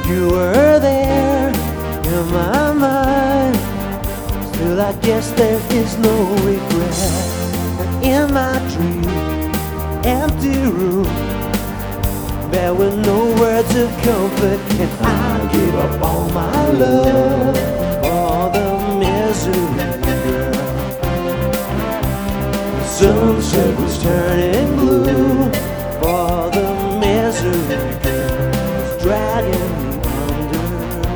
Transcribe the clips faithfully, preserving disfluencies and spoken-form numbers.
You were there in my mind. Still I guess there is no regret. And in my dream, empty room, there were no words of comfort, and I gave up all my love for the misery girl. The sunset was turning blue for the misery girl, was dragging me under.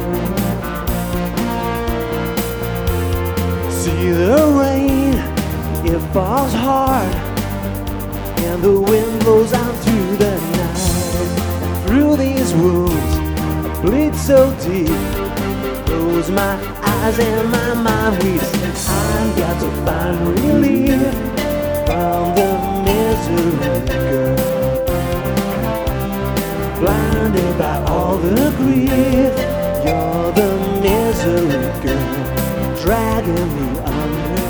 See the rain, it falls hard, and the wind blows out through the night. Through these wounds, I bleed so deep. Close my eyes and my mind weeps. I've got to find relief from the misery girl. Blinded by all the grief, you're the misery girl, dragging me under.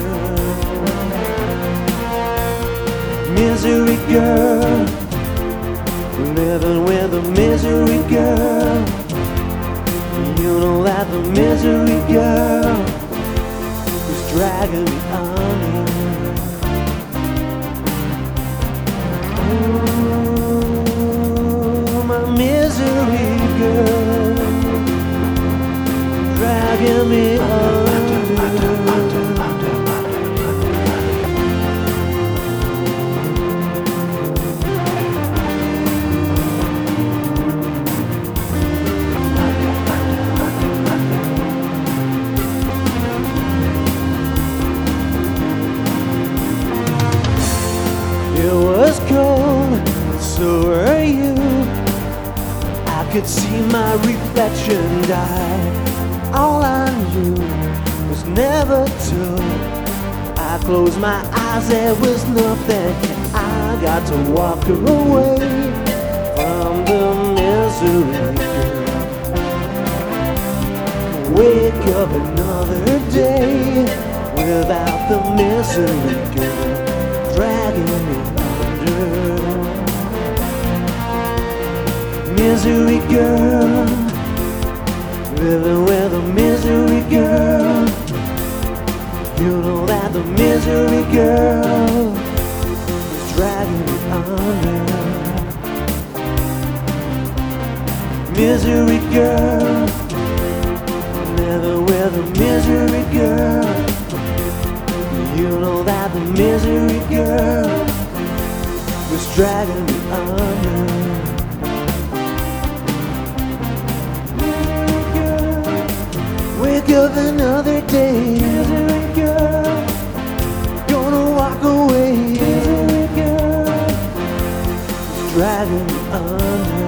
Misery girl, living with a misery girl. You know that the misery girl is dragging me under. Oh, my misery girl, dragging me under. It was cold, so were you. I could see my reflection die. All I knew was never to. I closed my eyes, there was nothing. I got to walk away from the misery girl. Wake up another day without the misery girl, dragging me under. Misery girl, living with a misery girl. You know that the misery girl is dragging me under. Misery girl, living with a misery girl. You know that the misery girl was dragging me under. Misery girl, wake up another day. Misery girl, gonna walk away. Misery girl was dragging me under.